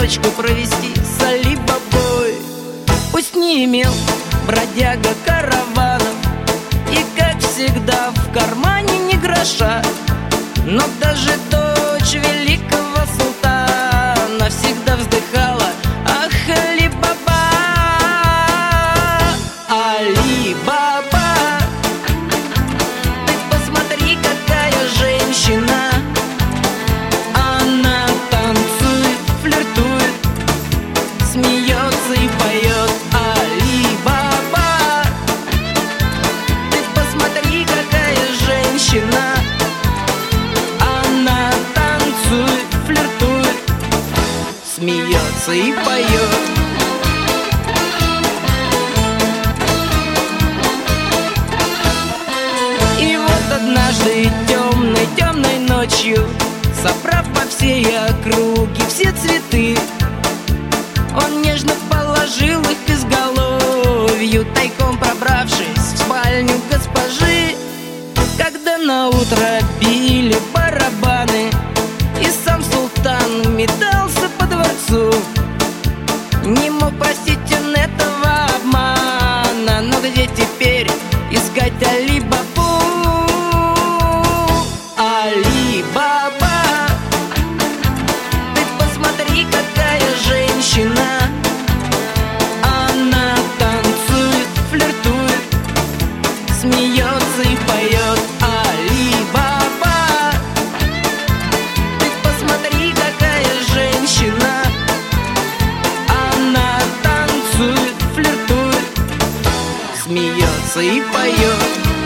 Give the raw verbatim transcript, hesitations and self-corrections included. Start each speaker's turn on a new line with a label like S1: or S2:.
S1: ночку провести с Али-Бабой. Пусть не имел бродяга караванов и, как всегда, в кармане ни гроша, но даже дочь великого султана всегда вздыхала: ах, Али-Баба, Али-Баба, ты посмотри, какая женщина. Она танцует, флиртует, смеется и поет. Али-Баба, ты посмотри, какая женщина. Она танцует, флиртует, смеется и поет. И вот однажды темной, темной ночью, собрав по всей округе все цветы, он нежно положил их к изголовью, тайком пробравшись в спальню госпожи. Когда наутро били барабаны и сам султан метался по дворцу, не мог простить он этого обмана. Но где теперь искать Али-Бабу? Али-Баба, ты посмотри, какая женщина. Она танцует, флиртует, смеется и поет. Али-Баба, ты посмотри, какая женщина. Она танцует, флиртует, смеется и поет.